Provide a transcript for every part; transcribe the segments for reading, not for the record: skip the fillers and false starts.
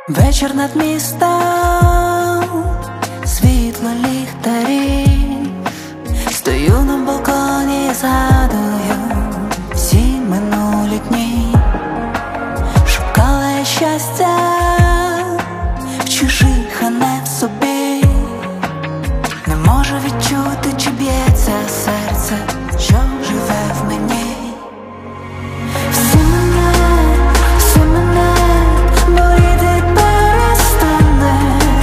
Вечір над містом, світло ліхтарів. Стою на балконі, згадую всі минулі дні. Шукала я щастя в чужих, а не в собі. Не можу відчути, чи б'ється серце, що живе в мені. Все мене боліти перестане.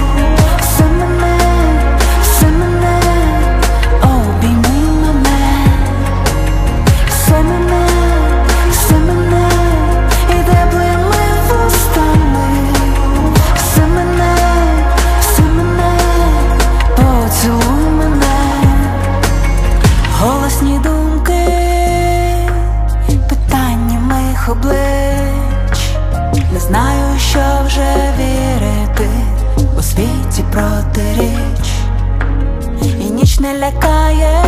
Все мене, обійми мене. Все мене, і теплими вустами. Все мене, поцілуй мене. Голосні думки, питання моїх облич. Не знаю, що вже вірити у світі протиріч. І ніч не лякає